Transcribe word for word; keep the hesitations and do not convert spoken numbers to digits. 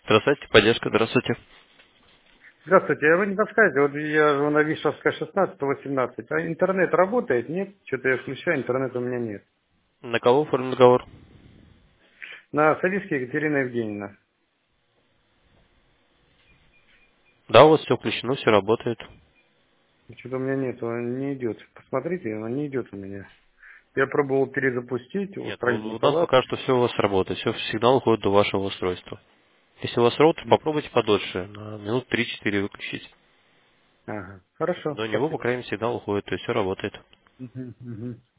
Здравствуйте, поддержка, здравствуйте. Здравствуйте, а вы не подскажете, вот я живу на Вишевской шестнадцать, сто восемнадцать, а интернет работает? Нет? Что-то я включаю, интернета у меня нет. На кого оформлен договор? На Савицкой Екатерина Евгеньевна. Да, у вас все включено, все работает. Что-то у меня нет, он не идет. Посмотрите, он не идет у меня. Я пробовал перезапустить, Нет, у устранить у нас неполадки. пока что все у вас работает, все, сигнал уходит до вашего устройства. Если у вас роутер, М. попробуйте подольше, на минут три-четыре выключить. Ага, хорошо, До него, по спасибо. крайней мере, сигнал уходит, то есть все работает. Мгм, мгм.